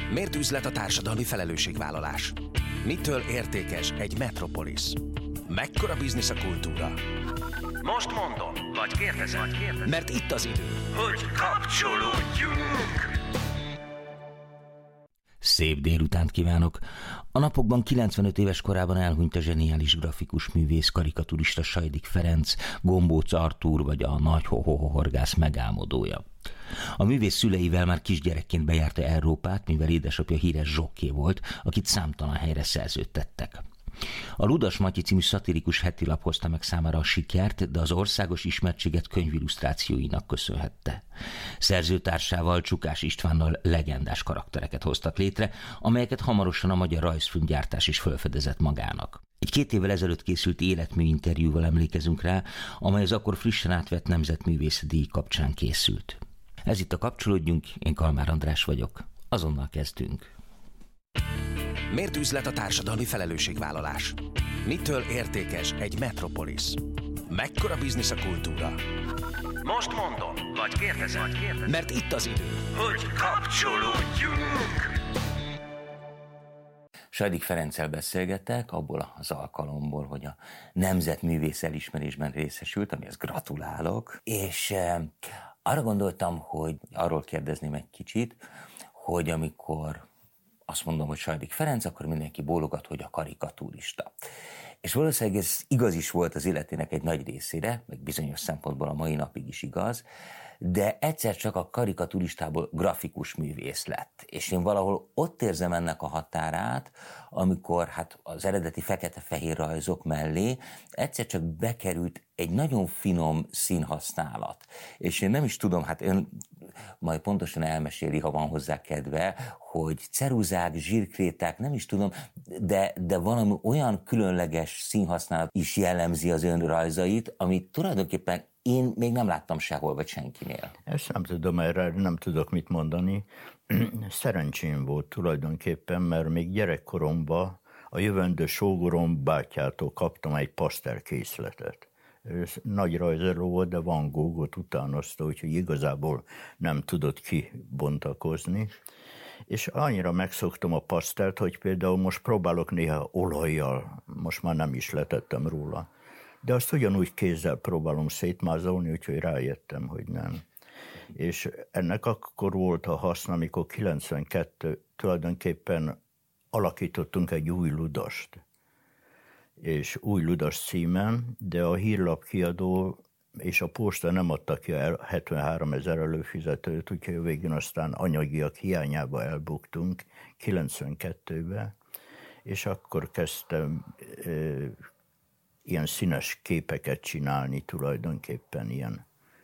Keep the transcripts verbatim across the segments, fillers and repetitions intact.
Miért üzlet a társadalmi felelősségvállalás? Mitől értékes egy metropolisz? Mekkora biznisz a kultúra? Most mondom, vagy kérdezem, vagy kérdezem. Mert itt az idő, hogy kapcsolódjunk! Szép délutánt kívánok! A napokban kilencvenöt éves korában elhunyt a zseniális grafikus művész, karikaturista Sajdik Ferenc, Gombóc Artúr vagy a nagy hohohorgász megálmodója. A művész szüleivel már kisgyerekként bejárta Európát, mivel édesapja híres zsokké volt, akit számtalan helyre szerződtettek. A Ludas Matyi című szatirikus hetilap hozta meg számára a sikert, de az országos ismertséget könyvillusztrációinak köszönhette. Szerzőtársával, Csukás Istvánnal legendás karaktereket hoztak létre, amelyeket hamarosan a Magyar Rajzfilmgyártás is felfedezett magának. Egy két évvel ezelőtt készült életmű interjúval emlékezünk rá, amely az akkor frissen átvett Nemzetművész díj kapcsán készült. Ez itt a Kapcsolódjunk, én Kalmár András vagyok. Azonnal kezdünk. Miért üzlet a társadalmi felelősségvállalás? Mitől értékes egy metropolisz? Mekkora biznisz a kultúra? Most mondom, vagy kérdezem, vagy kérdezem. Mert itt az idő, hogy kapcsolódjunk! Sajdik Ferenccel beszélgetek abból az alkalomból, hogy a Nemzetművész elismerésben részesült, amihez gratulálok, és eh, arra gondoltam, hogy arról kérdezném egy kicsit, hogy amikor azt mondom, hogy Sajdik Ferenc, akkor mindenki bólogat, hogy a karikaturista. És valószínűleg ez igaz is volt az életének egy nagy részére, meg bizonyos szempontból a mai napig is igaz, de egyszer csak a karikaturistából grafikus művész lett. És én valahol ott érzem ennek a határát, amikor hát az eredeti fekete-fehér rajzok mellé egyszer csak bekerült egy nagyon finom színhasználat. És én nem is tudom, hát ön majd pontosan elmeséli, ha van hozzá kedve, hogy ceruzák, zsírkréták, nem is tudom, de, de valami olyan különleges színhasználat is jellemzi az ön rajzait, amit tulajdonképpen én még nem láttam sehol, vagy senkinél. Ezt nem tudom, erre nem tudok mit mondani. Szerencsém volt tulajdonképpen, mert még gyerekkoromban a jövendő sógorom bátyától kaptam egy pasztelkészletet. Ez nagy rajzoló volt, de Van Goghot utánozta, úgyhogy igazából nem tudott kibontakozni. És annyira megszoktam a pasztelt, hogy például most próbálok néha olajjal, most már nem is letettem róla. De azt ugyanúgy kézzel próbálom szétmázolni, úgyhogy rájöttem, hogy nem. És ennek akkor volt a haszna, amikor kilencvenkettő tulajdonképpen alakítottunk egy új ludast. És új ludas címen, de a hírlap kiadó és a posta nem adta ki el hetvenhárom ezer előfizetőt, úgyhogy a végén aztán anyagiak hiányába elbuktunk kilencvenkettőben, és akkor kezdtem e, ilyen színes képeket csinálni tulajdonképpen, ilyen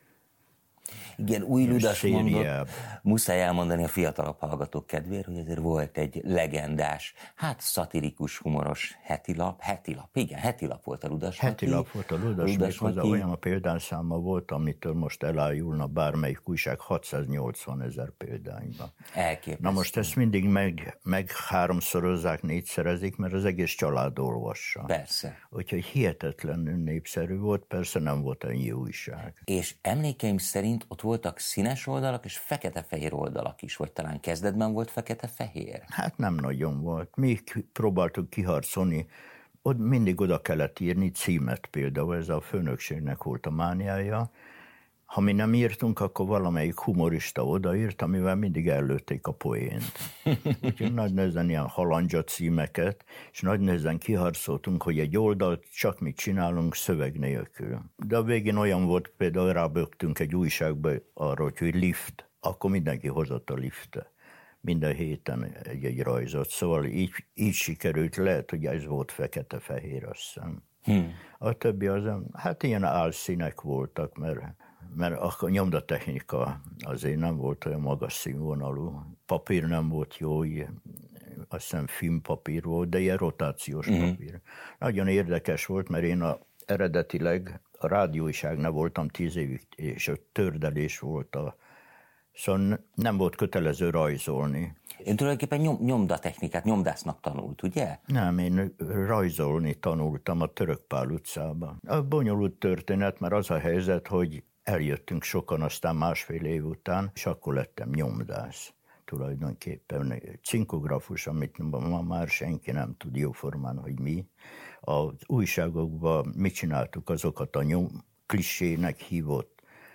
igen, új ludas mondott, muszáj elmondani a fiatalabb hallgatók kedvéért, hogy ezért volt egy legendás, hát szatirikus, humoros hetilap, hetilap, igen, hetilap volt a Ludas Matyi. Hetilap volt a Ludas, Ludas Matyi. Olyan a példányszáma volt, amitől most elájulna bármelyik újság hatszáznyolcvan ezer példányban. Elképesztő. Na most ezt mindig meg, meg háromszorozzák, négyszerezik, mert az egész család olvassa. Persze. Úgyhogy hihetetlenül népszerű volt, persze nem volt ennyi újság. És emlékeim szerint ott voltak színes oldalak és fekete-fehér oldalak is, vagy talán kezdetben volt fekete-fehér? Hát nem nagyon volt. Mi próbáltuk kiharcolni, ott mindig oda kellett írni címet például, ez a főnökségnek volt a mániája. Ha mi nem írtunk, akkor valamelyik humorista odaírt, amivel mindig ellőtték a poént. Úgyhogy nagy nehezen ilyen halandzsa címeket, és nagy nehezen kiharcoltunk, hogy egy oldalt csak mit csinálunk szöveg nélkül. De a végén olyan volt, például rábögtünk egy újságba arról, hogy lift, akkor mindenki hozott a liftet. Minden héten egy-egy rajzot, szóval így, így sikerült, lehet, hogy ez volt fekete-fehér, azt hiszem. Hmm. A többi az, hát ilyen álszínek voltak, mert mert a nyomdatechnika azért nem volt olyan magas színvonalú. Papír nem volt jó, azt hiszem filmpapír volt, de ilyen rotációs uh-huh. papír. Nagyon érdekes volt, mert én a, eredetileg a rádióiságnál voltam tíz évig, és a tördelés volt a Szóval nem volt kötelező rajzolni. Ön tulajdonképpen nyom, nyomdatechnikát, nyomdásznak tanult, ugye? Nem, én rajzolni tanultam a Törökpál utcában. A bonyolult történet, mert az a helyzet, hogy eljöttünk sokan aztán másfél év után, és akkor lettem nyomdász. tulajdonképpen. Cinkografus, amit ma már senki nem tud jóformán, hogy mi. Az újságokban mit csináltuk, azokat a nyom, klisének hívott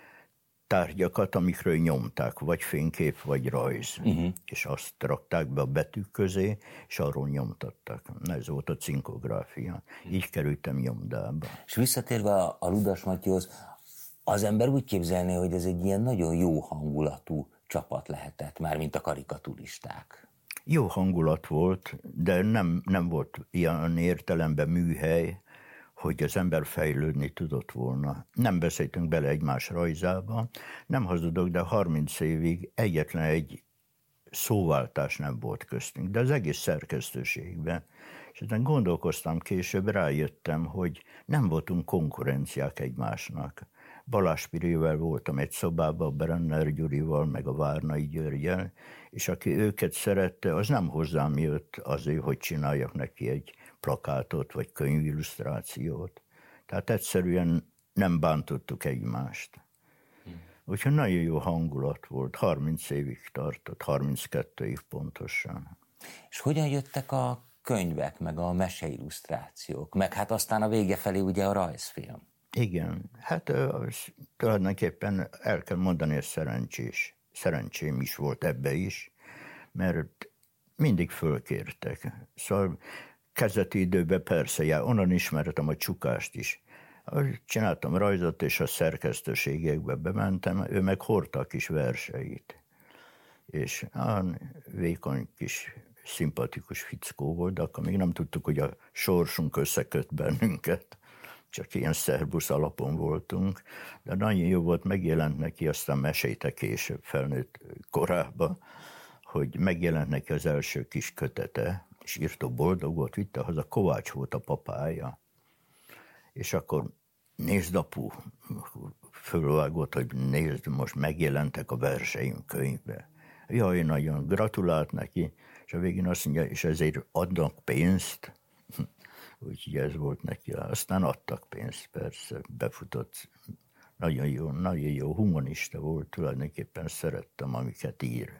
tárgyakat, amikről nyomták, vagy fénykép, vagy rajz. Uh-huh. És azt rakták be a betűk közé, és arról nyomtatták. Ez volt a cinkográfia. Így kerültem nyomdába. És visszatérve a, a Ludas Matyihoz, az ember úgy képzelné, hogy ez egy ilyen nagyon jó hangulatú csapat lehetett, már mint a karikaturisták. Jó hangulat volt, de nem, nem volt ilyen értelemben műhely, hogy az ember fejlődni tudott volna. Nem beszéltünk bele egymás rajzába, nem hazudok, de harminc évig egyetlen egy szóváltás nem volt köztünk, de az egész szerkesztőségben. És ezen gondolkoztam később, rájöttem, hogy nem voltunk konkurenciák egymásnak. Balázs Pirével voltam egy szobában, Brenner Gyurival, meg a Várnai Györgyel, és aki őket szerette, az nem hozzám jött azért, hogy csináljak neki egy plakátot, vagy könyvillusztrációt. Tehát egyszerűen nem bántottuk egymást. Úgyhogy nagyon jó hangulat volt, harminc évig tartott, harminckettő év pontosan. És hogyan jöttek a könyvek, meg a meseillusztrációk, meg hát aztán a vége felé ugye a rajzfilm? Igen, hát az, tulajdonképpen el kell mondani, hogy szerencsés. Szerencsém is volt ebbe is, mert mindig fölkértek. Szóval kezdeti időben persze, já, onnan ismertem a Csukást is. Csináltam rajzot, és a szerkesztőségekbe bementem, ő meg hordta a kis verseit. És olyan vékony kis szimpatikus fickó volt, de akkor még nem tudtuk, hogy a sorsunk összeköt bennünket. Csak ilyen szerbusz alapon voltunk, de nagyon jó volt, megjelent neki, aztán mesélte később felnőtt korában, hogy megjelent neki az első kis kötete, és írtó boldog volt, vitte haza, Kovács volt a papája. És akkor nézd, apu, fölvágott, hogy nézd, most megjelentek a verseim könyvbe. Jaj, nagyon gratulált neki, és a végén azt mondja, és ezért adnak pénzt. Úgyhogy ez volt neki. Aztán adtak pénzt, persze, befutott. Nagyon jó, nagyon jó humanista volt, tulajdonképpen szerettem, amiket ír.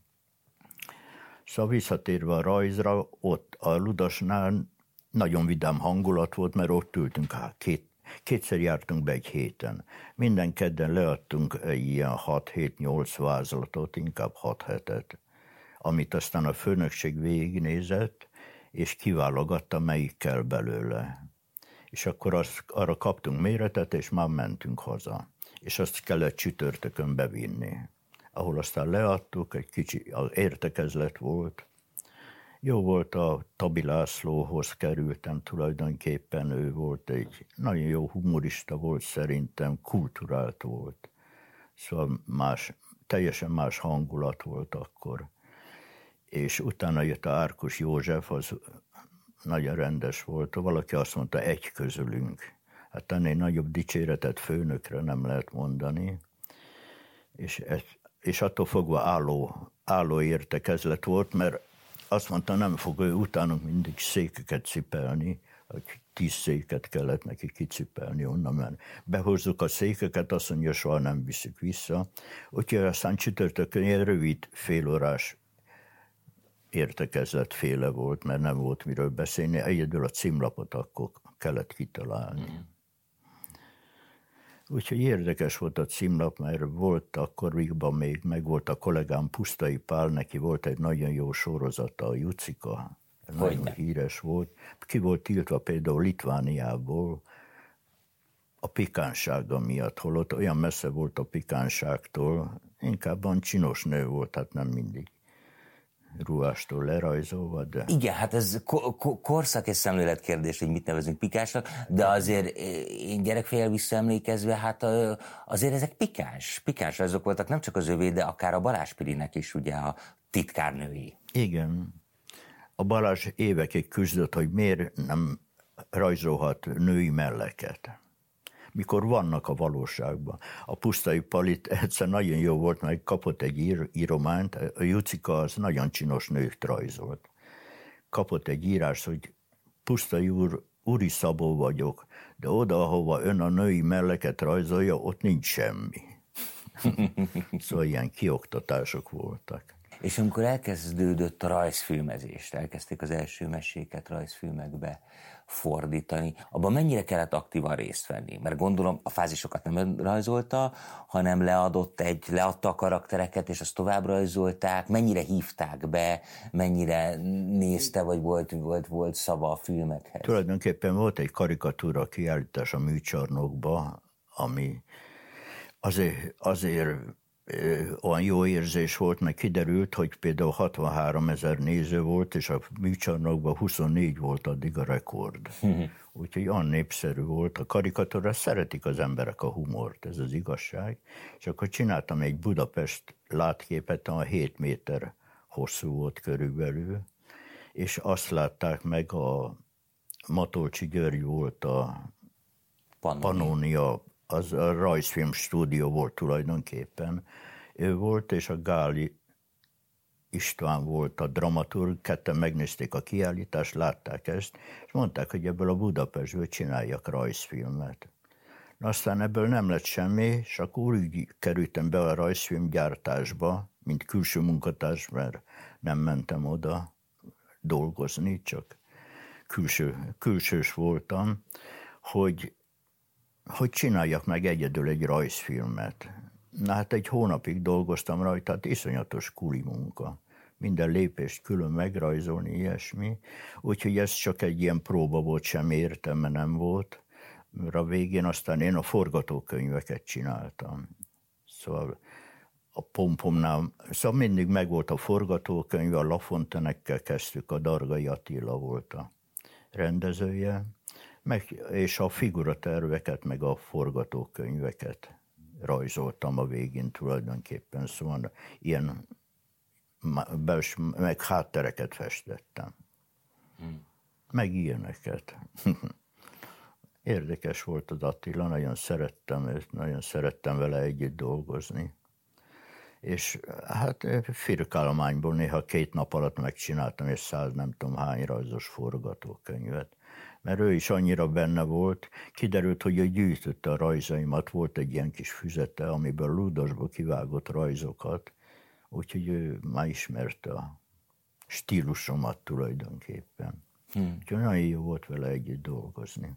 Szóval visszatérve a rajzra, ott a Ludasnál nagyon vidám hangulat volt, mert ott ültünk, hát két, kétszer jártunk be egy héten. Minden kedden leadtunk egy ilyen hat-hét-nyolc vázlatot, inkább hat hetet, amit aztán a főnökség végignézett, és kiválogatta, melyik kell belőle. És akkor azt, arra kaptunk méretet, és már mentünk haza. És azt kellett csütörtökön bevinni. Ahol aztán leadtuk, egy kicsi az értekezlet volt. Jó volt, a Tabi Lászlóhoz kerültem, tulajdonképpen ő volt egy nagyon jó humorista volt szerintem, kulturált volt. Szóval más, teljesen más hangulat volt akkor. És utána jött a Árkus József, az nagyon rendes volt. Valaki azt mondta, egy közülünk. Hát ennél nagyobb dicséretet főnökre nem lehet mondani. És, ez, és attól fogva álló, álló értekezlet volt, mert azt mondta, nem fog ő utánunk mindig székeket cipelni, hogy tíz széket kellett neki kicipelni onnan, mert behozzuk a székeket, azt mondja, soha nem viszük vissza. Úgyhogy aztán csütörtökön ilyen rövid félórás értekezlet féle volt, mert nem volt miről beszélni, egyedül a címlapot akkor kellett kitalálni. Mm. Úgyhogy érdekes volt a címlap, mert volt akkoriban még, meg volt a kollégám Pusztai Pál, neki volt egy nagyon jó sorozata, a Jucika, nagyon ne? híres volt. Ki volt tiltva például Litvániából a pikánsága miatt, holott olyan messze volt a pikánságtól, inkább a csinos nő volt, hát nem mindig ruhástól lerajzolva, de... Igen, hát ez ko- ko- korszak és szemlélet kérdés, hogy mit nevezünk pikásnak, de azért én gyerekfejjel visszaemlékezve, hát azért ezek pikáns, pikáns rajzok voltak, nem csak az övé, de akár a Balázs Pirinek is ugye a titkárnői. Igen. A Balázs évekig küzdött, hogy miért nem rajzolhat női melleket, mikor vannak a valóságban. A Pusztai Palit egyszer nagyon jó volt, mert kapott egy ír, írományt, a Jucika az nagyon csinos nőt rajzolt. Kapott egy írást, hogy Pusztai úr, Úri Szabó vagyok, de oda, ahova ön a női melleket rajzolja, ott nincs semmi. Szóval ilyen kioktatások voltak. És amikor elkezdődött a rajzfilmezés, elkezdték az első meséket rajzfilmekbe fordítani, abban mennyire kellett aktívan részt venni? Mert gondolom a fázisokat nem rajzolta, hanem leadott egy, leadta a karaktereket, és azt tovább rajzolták, mennyire hívták be, mennyire nézte, vagy volt, volt, volt szava a filmekhez? Tulajdonképpen volt egy karikatúra kiállítás a műcsarnokba, ami azért, azért olyan jó érzés volt, mert kiderült, hogy például hatvanhárom ezer néző volt, és a műcsarnokban huszonnégy volt addig a rekord. Úgyhogy olyan népszerű volt. A karikatúra, szeretik az emberek a humort, ez az igazság. És akkor csináltam egy Budapest látképet, a hét méter hosszú volt körülbelül, és azt látták meg, a Matolcsi György volt a Pannonia, az a rajzfilm stúdió volt tulajdonképpen. Ő volt, és a Gáli István volt a dramaturg, ketten megnézték a kiállítást, látták ezt, és mondták, hogy ebből a Budapestből csináljak rajzfilmet. Na, aztán ebből nem lett semmi, és akkor úgy kerültem be a rajzfilmgyártásba, mint külső munkatárs, mert nem mentem oda dolgozni, csak külső, külsős voltam, hogy hogy csináljak meg egyedül egy rajzfilmet. Na hát egy hónapig dolgoztam rajta, hát iszonyatos kuli munka. Minden lépést külön megrajzolni, ilyesmi. Úgyhogy ez csak egy ilyen próba volt, sem értelme nem volt. Mert a végén aztán én a forgatókönyveket csináltam. Szóval a Pompomnál, szóval mindig megvolt a forgatókönyv, a Lafontenekkel kezdtük, a Dargai Attila volt a rendezője. Meg, és a figuraterveket, meg a forgatókönyveket rajzoltam a végén tulajdonképpen, szóval ilyen bels, meg háttereket festettem. Hmm. Meg ilyeneket. Érdekes volt az Attila, nagyon szerettem őt, nagyon szerettem vele együtt dolgozni. És hát firkálományból néha két nap alatt megcsináltam, és száz nem tudom hány rajzos forgatókönyvet. Mert ő is annyira benne volt, kiderült, hogy ő gyűjtötte a rajzaimat, volt egy ilyen kis füzete, amiből ludosból kivágott rajzokat, úgyhogy ő már ismerte a stílusomat tulajdonképpen. Hmm. Úgyhogy nagyon jó volt vele együtt dolgozni.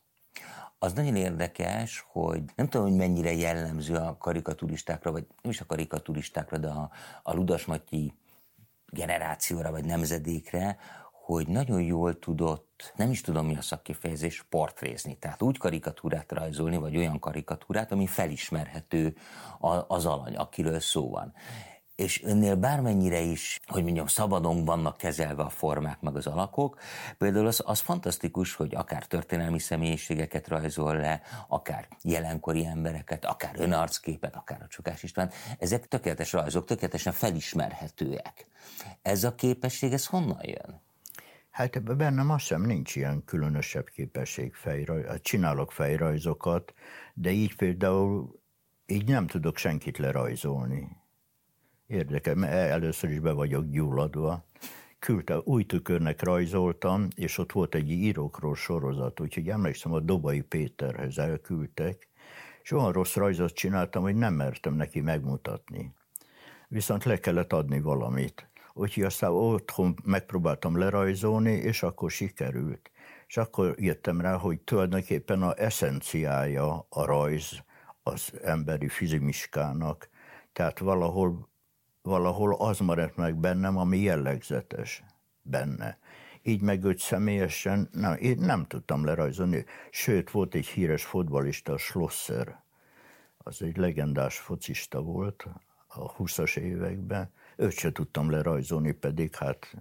Az nagyon érdekes, hogy nem tudom, hogy mennyire jellemző a karikaturistákra, vagy nem is a karikaturistákra, de a, a Ludas Matyi generációra, vagy nemzedékre, hogy nagyon jól tudott, nem is tudom mi a szakkifejezés, portrézni. Tehát úgy karikatúrát rajzolni, vagy olyan karikatúrát, ami felismerhető az alany, akiről szó van. És önnél bármennyire is, hogy mondjam, szabadon vannak kezelve a formák meg az alakok, például az, az fantasztikus, hogy akár történelmi személyiségeket rajzol le, akár jelenkori embereket, akár önarcképet, akár a Csukás István, ezek tökéletes rajzok, tökéletesen felismerhetőek. Ez a képesség, ez honnan jön? Hát ebben bennem azt hiszem nincs ilyen különösebb képesség, fejraj, csinálok fejrajzokat, de így például így nem tudok senkit lerajzolni. Érdekel, mert először is be vagyok gyulladva. Küldte, új tükörnek rajzoltam, és ott volt egy írókról sorozat, úgyhogy emlékszem, a Dobai Péterhez elküldtek, és olyan rossz rajzot csináltam, hogy nem mertem neki megmutatni. Viszont le kellett adni valamit. Úgyhogy aztán otthon megpróbáltam lerajzolni, és akkor sikerült. És akkor jöttem rá, hogy tulajdonképpen a eszenciája a rajz az emberi fizimiskának. Tehát valahol, valahol az maradt meg bennem, ami jellegzetes benne. Így meg őt személyesen nem, én nem tudtam lerajzolni. Sőt, volt egy híres fotballista, Schlosser. Az egy legendás focista volt a huszas években. Őt se tudtam lerajzolni, pedig hát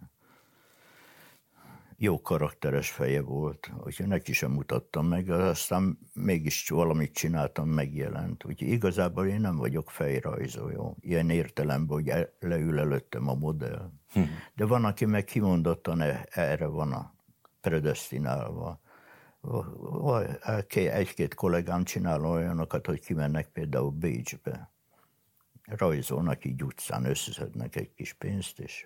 jó karakteres feje volt, úgyhogy neki sem mutattam meg, aztán mégis valamit csináltam, megjelent. Úgyhogy igazából én nem vagyok fejrajzoló, ilyen értelemben, hogy leül előttem a modell. Hm. De van, aki meg kimondottan erre van a predesztinálva. Egy-két kollégám csinál olyanokat, hogy kimennek például Bécsbe. Rajzolnak így utcán, összeszednek egy kis pénzt, és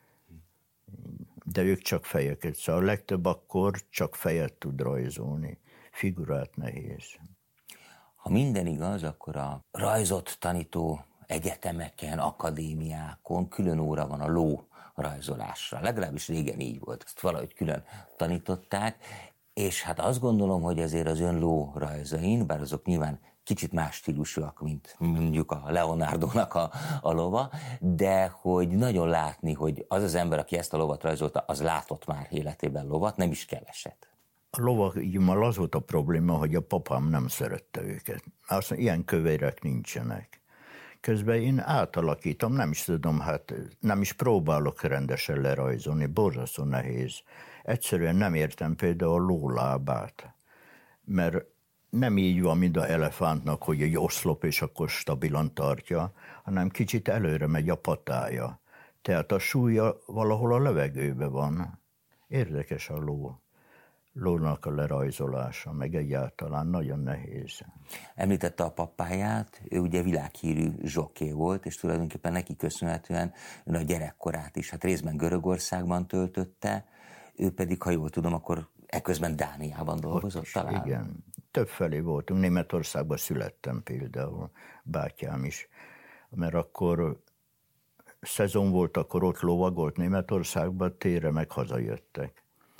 de ők csak fejeket, szóval a legtöbb akkor csak fejet tud rajzolni, figurát nehéz. Ha minden igaz, akkor a rajzot tanító egyetemeken, akadémiákon külön óra van a ló rajzolásra. Legalábbis régen így volt, ezt valahogy külön tanították, és hát azt gondolom, hogy azért az ön ló rajzain, bár azok nyilván kicsit más stílusúak, mint mondjuk a Leonardo-nak a, a lova, de hogy nagyon látni, hogy az az ember, aki ezt a lovat rajzolta, az látott már életében lovat, nem is keveset. A lovakimmal az volt a probléma, hogy a papám nem szerette őket. Azt mondja, ilyen kövérek nincsenek. Közben én átalakítom, nem is tudom, hát nem is próbálok rendesen lerajzolni, borzasztó nehéz. Egyszerűen nem értem például a lólábát, mert nem így van, mint a elefántnak, hogy egy oszlop, és akkor stabilan tartja, hanem kicsit előre megy a patája. Tehát a súlya valahol a levegőben van. Érdekes a ló. Lónak a lerajzolása, meg egyáltalán nagyon nehéz. Említette a papáját, ő ugye világhírű zsoké volt, és tulajdonképpen neki köszönhetően ön a gyerekkorát is, hát részben Görögországban töltötte, ő pedig, ha jól tudom, akkor eközben Dániában dolgozott is, talán. Igen, többfelé voltunk. Németországban születtem például, bátyám is, mert akkor szezon volt, akkor ott lovagolt Németországban, térre meg hazajöttek.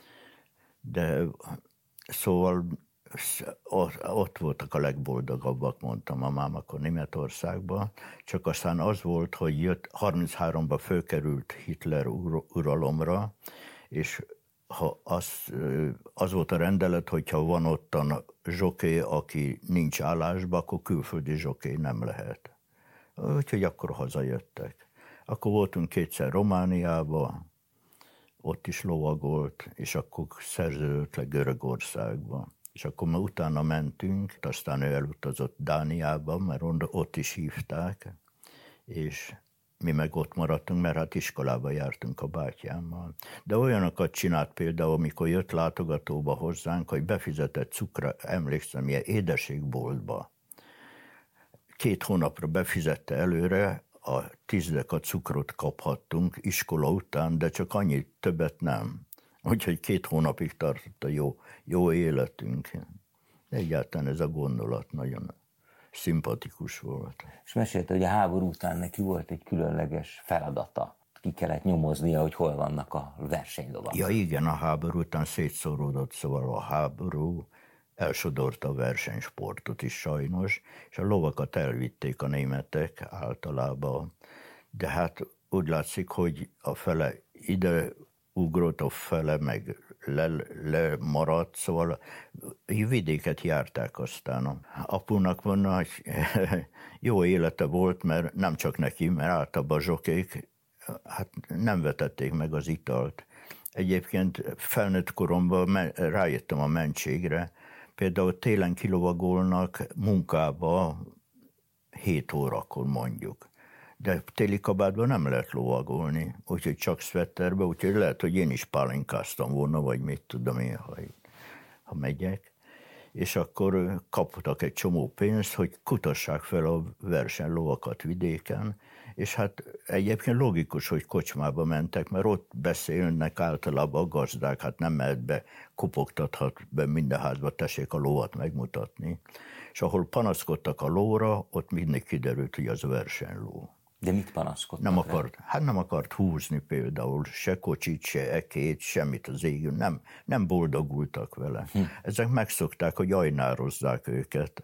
De szóval ott voltak a legboldogabbak, mondta mamám akkor Németországban, csak aztán az volt, hogy jött, harmincháromban fölkerült Hitler uralomra, és ha az, az volt a rendelet, hogyha van ottan zsoké, aki nincs állásba, akkor külföldi zsoké nem lehet. Úgyhogy akkor hazajöttek. Akkor voltunk kétszer Romániában, ott is lovagolt, és akkor szerződött le Görögországba. És akkor már utána mentünk, aztán ő elutazott Dániába, mert ott is hívták, és mi meg ott maradtunk, mert hát iskolába jártunk a bátyámmal. De olyanokat csinált például, amikor jött látogatóba hozzánk, hogy befizetett cukra, emlékszem, ilyen édességboltba. Két hónapra befizette előre, a tízdek a cukrot kaphattunk iskola után, de csak annyit, többet nem. Úgyhogy két hónapig tartott a jó, jó életünk. Egyáltalán ez a gondolat nagyon szimpatikus volt. És mesélte, hogy a háború után neki volt egy különleges feladata. Ki kellett nyomoznia, hogy hol vannak a versenylovak. Ja igen, a háború után szétszóródott, szóval a háború elsodorta a versenysportot is sajnos, és a lovakat elvitték a németek általában. De hát úgy látszik, hogy a fele ide ugrott, a fele meg lemaradt, le szóval vidéket járták aztán. Apunak van nagy jó élete volt, mert nem csak neki, mert általában a zsokék hát nem vetették meg az italt. Egyébként felnőtt koromban rájöttem a mentségre, például télen kilovagolnak munkába hét órakor mondjuk. De téli kabátban nem lehet lovagolni, úgyhogy csak szvetterbe, úgyhogy lehet, hogy én is pálinkáztam volna, vagy mit tudom én, ha, ha megyek. És akkor kaptak egy csomó pénzt, hogy kutassák fel a versenylovakat vidéken, és hát egyébként logikus, hogy kocsmába mentek, mert ott beszélnek általában a gazdák, hát nem mehet be, kopogtathat be minden házba, tessék a lovat megmutatni. És ahol panaszkodtak a lóra, ott mindig kiderült, hogy az versenyló. De mit panaszkodtak? Nem akart, hát nem akart húzni például, se kocsit, se ekét, semmit az égön, nem, nem boldogultak vele. Hm. Ezek megszokták, hogy ajnározzák őket.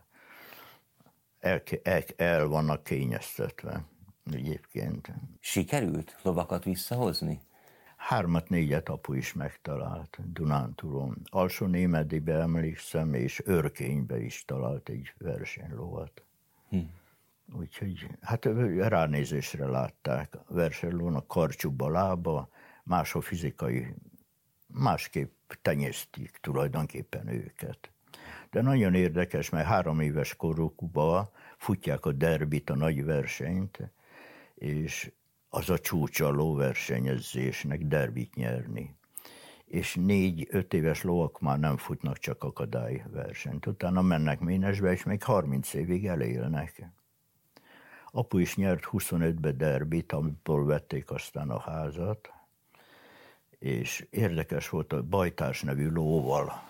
El, el, el vannak kényeztetve egyébként. Sikerült lovakat visszahozni? Hármat, négyet apu is megtalált Dunántúlon. Alsó-Némedibe emlékszem, és Örkénybe is talált egy versenylovat. Hm. Úgyhogy hát ránézésre látták. A versenylónak karcsúbb a lába, más a fizikai, másképp tenyésztik tulajdonképpen őket. De nagyon érdekes, mert három éves korukban futják a derbit, a nagy versenyt, és az a csúcsa a lóversenyezésnek derbit nyerni. És négy-öt éves lovak már nem futnak csak akadályversenyt. Utána mennek Ménesbe, és még harminc évig elélnek. Apu is nyert huszonötbe derbit, amiből vették aztán a házat, és érdekes volt, a Bajtárs nevű lóval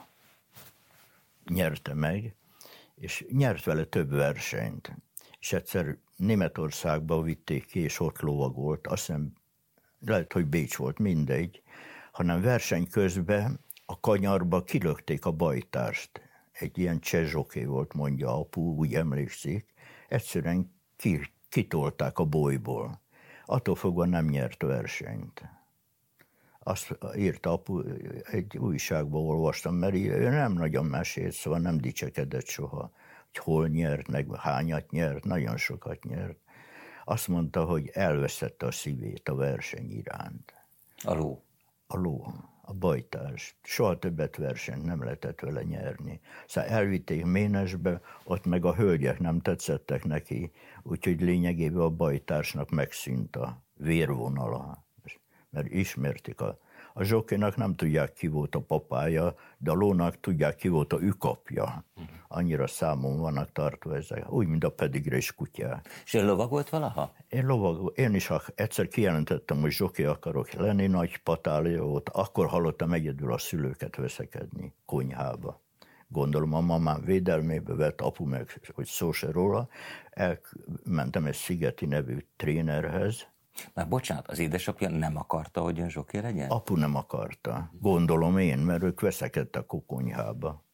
nyerte meg, és nyert vele több versenyt. És egyszer Németországba vitték ki, és ott lovagolt, azt hiszem, lehet, hogy Bécs volt, mindegy, hanem verseny közben a kanyarba kilökték a bajtárst. Egy ilyen cseh zsoké volt, mondja apu, úgy emlékszik. Egyszerűen ki, kitolták a bolyból. Attól fogva nem nyert versenyt. Azt írta apu, egy újságban olvastam, mert ő nem nagyon mesélt, szóval nem dicsekedett soha, hogy hol nyert, meg hányat nyert, nagyon sokat nyert. Azt mondta, hogy elveszette a szívét a verseny iránt. A ló. A ló, a bajtárs. Soha többet versenyt nem lehetett vele nyerni. Szóval elvitték Ménesbe, ott meg a hölgyek nem tetszettek neki, úgyhogy lényegében a bajtársnak megszűnt a vérvonala. Mert ismerték a... A zsokénak nem tudják, ki volt a papája, de a lónak tudják, ki volt a ükapja. Annyira számon vannak tartva ezek, úgy, mint a pedigrés kutyák. És ön lovagolt valaha? Én lovagol, én is egyszer kijelentettem, hogy zsoké akarok lenni, nagy patália volt, akkor hallottam egyedül a szülőket veszekedni konyhába. Gondolom a mamám védelmébe vett, apu meg, hogy szó se róla, elmentem egy Szigeti nevű trénerhez. Már bocsánat, az édesapja nem akarta, hogy ön zsoké legyen? Apu nem akarta. Gondolom én, mert ők veszekedtek a konyhába.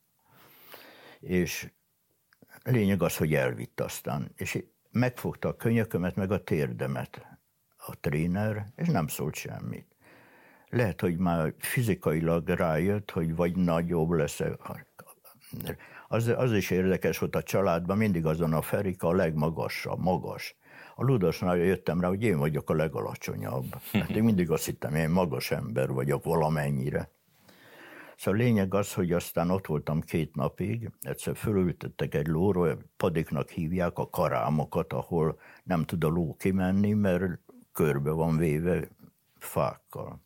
És lényeg az, hogy elvitt aztán. És megfogta a könyökömet, meg a térdemet a tréner, és nem szólt semmit. Lehet, hogy már fizikailag rájött, hogy vagy nagyobb lesz. Az, az is érdekes, hogy a családban mindig azon a Ferika a legmagasabb, magas. A Ludosnál jöttem rá, hogy én vagyok a legalacsonyabb. Hát én mindig azt hittem, én magas ember vagyok valamennyire. Szóval a lényeg az, hogy aztán ott voltam két napig, egyszer fölültettek egy lóról, padiknak hívják a karámokat, ahol nem tud a ló kimenni, mert körbe van véve fákkal.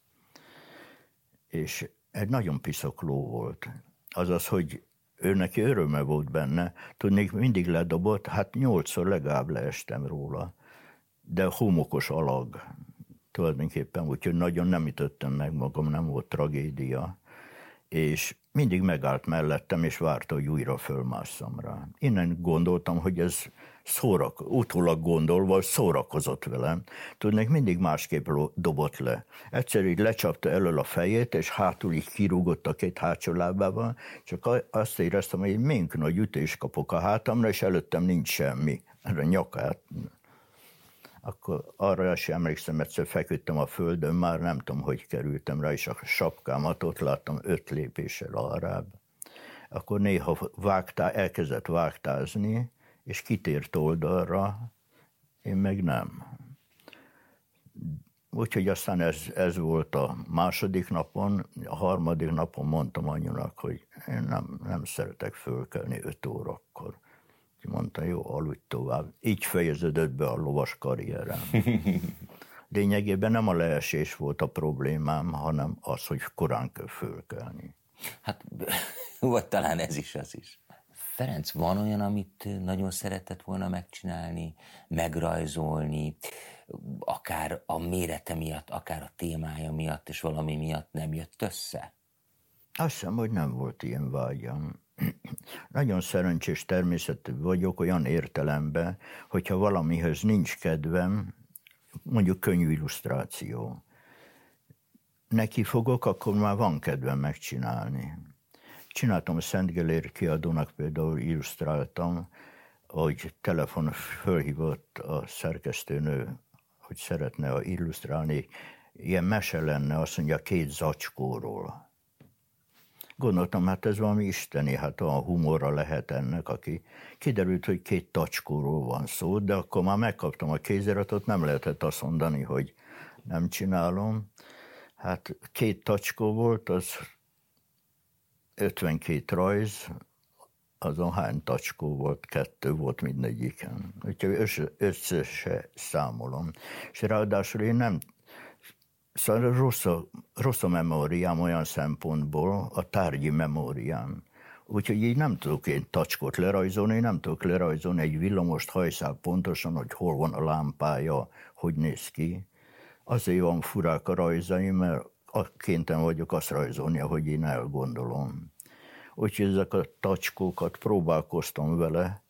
És egy nagyon piszok ló volt. Azaz, hogy ő neki öröme volt benne. Tudnék, mindig ledobott, hát nyolcszor legalább leestem róla. De homokos alag tulajdonképpen, úgyhogy nagyon nem ütöttem meg magam, nem volt tragédia. És mindig megállt mellettem, és várta, hogy újra fölmásszam rá. Innen gondoltam, hogy ez szórak, utólag gondolva, szórakozott velem. Tudnék, mindig másképp dobott le. Egyszer így lecsapta elől a fejét, és hátul így kirúgott a két hátsó lábával, csak azt éreztem, hogy egy mink nagy ütést kapok a hátamra, és előttem nincs semmi. Erre a nyakát. Akkor arra sem emlékszem, egyszer feküdtem a földön, már nem tudom, hogy kerültem rá, és a sapkámat ott láttam öt lépéssel arrább. Akkor néha vágtá, elkezdett vágtázni, és kitért oldalra, én meg nem. Úgyhogy aztán ez, ez volt a második napon, a harmadik napon mondtam anyunak, hogy én nem, nem szeretek fölkelni öt órakor. Mondta, jó, aludj tovább. Így fejeződött be a lovas karrierem. Lényegében nem a leesés volt a problémám, hanem az, hogy korán kell fölkelni. Hát, vagy talán ez is az is. Ferenc, van olyan, amit nagyon szeretett volna megcsinálni, megrajzolni, akár a mérete miatt, akár a témája miatt, és valami miatt nem jött össze? Azt hiszem, hogy nem volt ilyen vágyam. Nagyon szerencsés természetű vagyok olyan értelemben, hogyha valamihez nincs kedvem, mondjuk könyvillusztráció. Neki fogok, akkor már van kedvem megcsinálni. Csináltam a Szent Gellér kiadónak, például illusztráltam, hogy telefon fölhívott a szerkesztőnő, hogy szeretne illusztrálni. Ilyen mese lenne, azt mondja, két zacskóról. Gondoltam, hát ez valami isteni, hát a humorra lehet ennek, aki kiderült, hogy két tacskóról van szó, de akkor már megkaptam a kéziratot, nem lehetett azt mondani, hogy nem csinálom. Hát két tacskó volt, az ötvenkét rajz, azon hány tacskó volt, kettő volt mindegyiken. Úgyhogy össze se számolom. És ráadásul én nem... Szóval rossz a, rossz a memóriám olyan szempontból, a tárgyi memóriám. Úgyhogy így nem tudok én tacskot lerajzolni, nem tudok lerajzolni egy villamost hajszál pontosan, hogy hol van a lámpája, hogy néz ki. Azért van furák a rajzaim, mert kénytelen vagyok azt rajzolni, ahogy én elgondolom. Úgyhogy ezek a tacskókat próbálkoztam vele,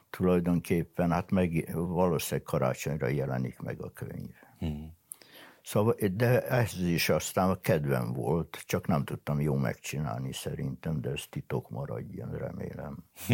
tulajdonképpen, hát meg valószínűleg karácsonyra jelenik meg a könyv. Hmm. Szóval, de ez is aztán a kedvem volt, csak nem tudtam jó megcsinálni szerintem, de ez titok maradjon, remélem.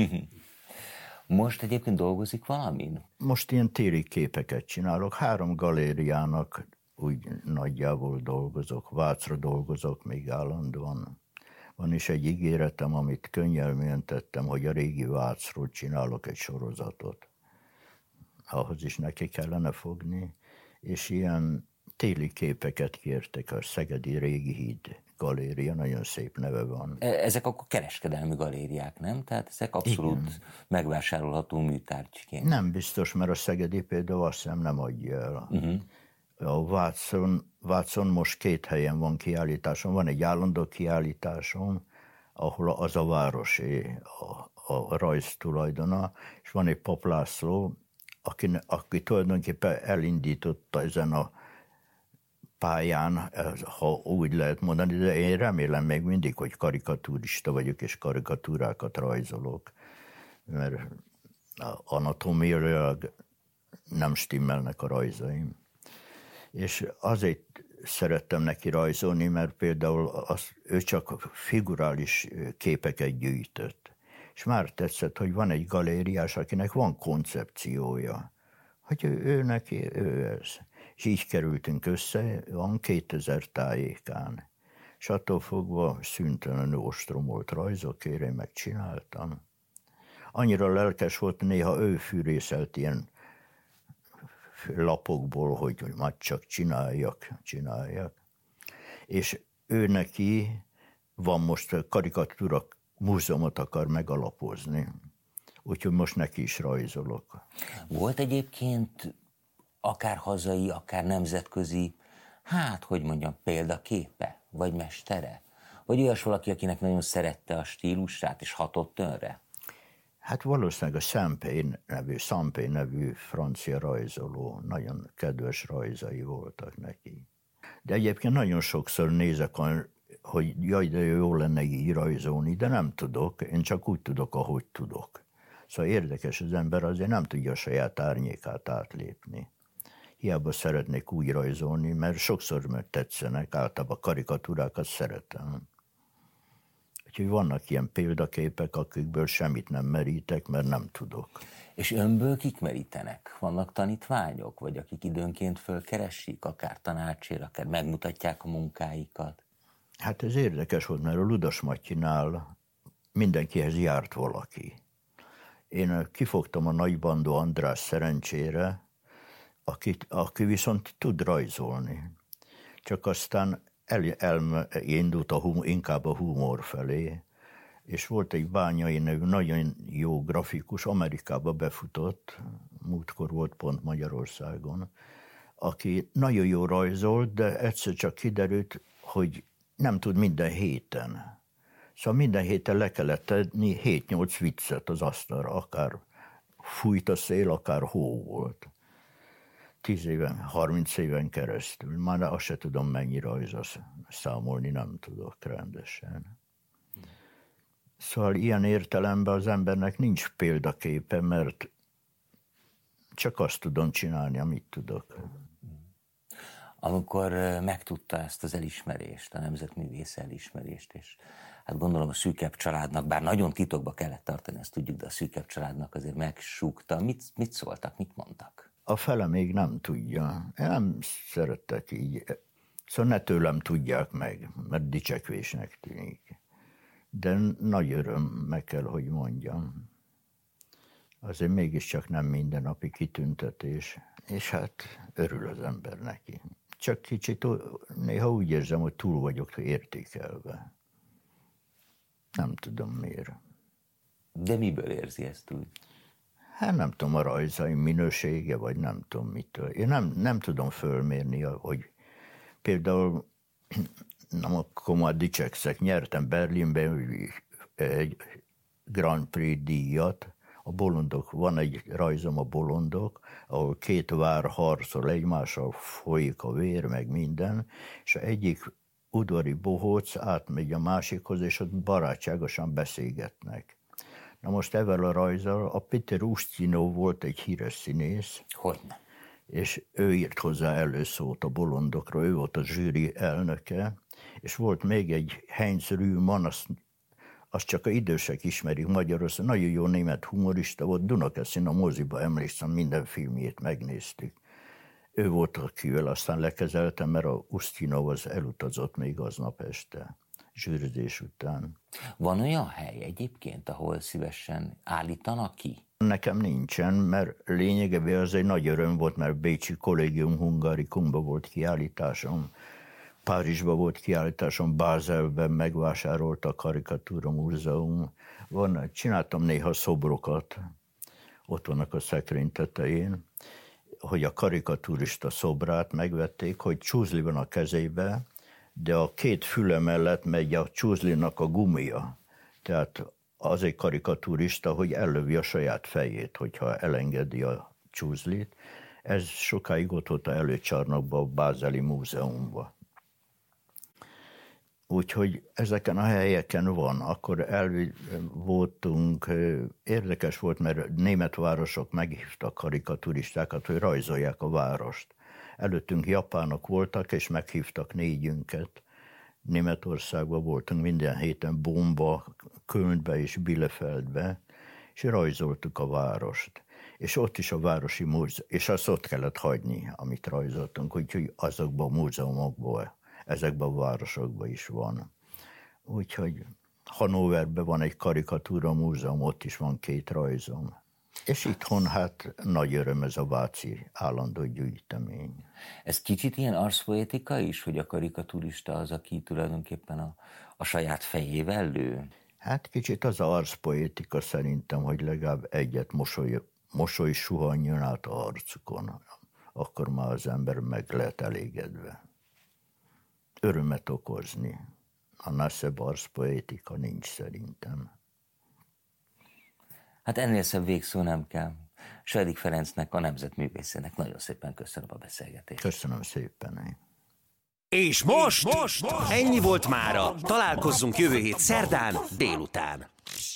Most egyébként dolgozik valamin? Most ilyen téli képeket csinálok, három galériának úgy nagyjából dolgozok, Vácra dolgozok még állandóan. Van is egy ígéretem, amit könnyelműen tettem, hogy a régi Vácról csinálok egy sorozatot. Ahhoz is neki kellene fogni, és ilyen téli képeket kértek, a Szegedi Régi Híd galéria, nagyon szép neve van. Ezek akkor kereskedelmi galériák, nem? Tehát ezek abszolút igen. megvásárolható műtárgyként. Nem biztos, mert a Szegedi például azt hiszem nem adja el. Uh-huh. A Vácon, Vácon most két helyen van kiállításom. Van egy állandó kiállításom, ahol az a városé, a, a rajz tulajdona, és van egy Pap László, aki, aki tulajdonképpen elindította ezen a pályán, ha úgy lehet mondani, de én remélem még mindig, hogy karikatúrista vagyok, és karikatúrákat rajzolok, mert anatómiailag nem stimmelnek a rajzaim. És azért szerettem neki rajzolni, mert például az, ő csak figurális képeket gyűjtött. És már tetszett, hogy van egy galériás, akinek van koncepciója, hogy ő, ő neki, ő ez. És így kerültünk össze, van kétezer tájékán. És attól fogva szüntelenül ostromolt rajzokért, én megcsináltam. Annyira lelkes volt, néha ő fűrészelt ilyen lapokból, hogy majd csak csináljak, csináljak. És ő neki van most karikatúra múzeumot akar megalapozni. Úgyhogy most neki is rajzolok. Volt egyébként akár hazai, akár nemzetközi, hát, hogy mondjam, példaképe, vagy mestere? Vagy olyas valaki, akinek nagyon szerette a stílusát, és hatott önre? Hát valószínűleg a Sampé nevű, Sampé nevű francia rajzoló, nagyon kedves rajzai voltak neki. De egyébként nagyon sokszor nézek, hogy jaj, de jó lenne így rajzolni, de nem tudok, én csak úgy tudok, ahogy tudok. Szóval érdekes, az ember azért nem tudja a saját árnyékát átlépni. Hiába szeretnék úgy rajzolni, mert sokszor mert tetszenek, általában karikatúrákat szeretem. Úgyhogy vannak ilyen példaképek, akikből semmit nem merítek, mert nem tudok. És önből kik merítenek? Vannak tanítványok, vagy akik időnként fölkeresik, akár tanácsért, akár megmutatják a munkáikat? Hát ez érdekes volt, mert a Ludas Matyinál mindenkihez járt valaki. Én kifogtam a Nagybandó András szerencsére, akit, aki viszont tud rajzolni. Csak aztán elindult a hum, inkább a humor felé, és volt egy Bányai nevű nagyon jó grafikus, Amerikába befutott, múltkor volt pont Magyarországon, aki nagyon jó rajzolt, de egyszer csak kiderült, hogy nem tud minden héten. Szóval minden héten le kellett tenni hét-nyolc viccet az asztalra, akár fújt a szél, akár hó volt. Tíz éven, harminc éven keresztül. Már azt se tudom, mennyi rajza számolni, nem tudok rendesen. Szóval ilyen értelemben az embernek nincs példaképe, mert csak azt tudom csinálni, amit tudok. Amikor megtudta ezt az elismerést, a nemzetművész elismerést, és hát gondolom a szűkebb családnak, bár nagyon titokba kellett tartani, ezt tudjuk, de a szűkebb családnak azért megsúgta. Mit, mit szóltak, mit mondtak? A fele még nem tudja. Én nem szerettek így. Szóval ne tőlem tudják meg, mert dicsekvésnek tűnik. De nagy öröm, meg kell, hogy mondjam. Azért mégiscsak nem mindennapi kitüntetés, és hát örül az ember neki. Csak kicsit néha úgy érzem, hogy túl vagyok értékelve. Nem tudom miért. De miből érzi ezt úgy? Hát nem tudom, a rajzaim minősége, vagy nem tudom mitől. Én nem, nem tudom fölmérni, hogy például, nem akkor már dicsekszek, nyertem Berlinben egy Grand Prix díjat, a bolondok, van egy rajzom a bolondok, ahol két vár harcol egymással, folyik a vér, meg minden, és egyik udvari bohóc átmegy a másikhoz, és ott barátságosan beszélgetnek. Na most ezzel a rajzzal a Peter Ustinov volt egy híres színész. Hogyne. És ő írt hozzá előszót a bolondokra, ő volt a zsűri elnöke, és volt még egy Heinz Rühmann, azt, azt csak a idősek ismerik Magyarországon, nagyon jó német humorista volt, Dunakeszin a moziba emlékszem, minden filmjét megnéztük. Ő volt, akivel aztán lekezeltem, mert a Ustinov az elutazott még aznap este, zsűrizés után. Van olyan hely egyébként, ahol szívesen állítanak ki? Nekem nincsen, mert lényegében az egy nagy öröm volt, mert Bécsi Collegium Hungaricumban volt kiállításom, Párizsban volt kiállításom, Bázelben megvásárolt a Karikatúra Múzeum. Van, csináltam néha szobrokat, ott vannak a szekrény tetején, hogy a karikaturista szobrát megvették, hogy csúzli van a kezébe, de a két füle mellett megy a csúzlinak a gumia. Tehát az egy karikaturista, hogy ellövi a saját fejét, hogyha elengedi a csúzlit. Ez sokáig ott volt a előcsarnokban, a Bázeli Múzeumban. Úgyhogy ezeken a helyeken van. Akkor el voltunk, érdekes volt, mert német városok meghívtak karikaturistákat, hogy rajzolják a várost. Előttünk japánok voltak, és meghívtak négyünket. Németországban voltunk minden héten Bonba, Kölnbe és Bielefeldbe, és rajzoltuk a várost. És ott is a városi múzeum, és azt ott kellett hagyni, amit rajzoltunk, úgyhogy azokban a múzeumokban, ezekben a városokban is van. Úgyhogy Hannoverben van egy karikatúra múzeum, ott is van két rajzom. És itthon hát nagy öröm ez a váci állandó gyűjtemény. Ez kicsit ilyen arszpoetika is, hogy a karikaturista az, aki tulajdonképpen a, a saját fejével lő? Hát kicsit az arszpoetika szerintem, hogy legalább egyet mosoly, mosoly suhanjon át a arcukon. Akkor már az ember meg lehet elégedve. Örömet okozni. Annál szebb arszpoetika nincs szerintem. Hát ennél szebb végszó nem kell. Sejdik Ferencnek, a nemzetművészének nagyon szépen köszönöm a beszélgetést. Köszönöm szépen. És most, most, most ennyi volt mára. Találkozzunk jövő hét szerdán délután.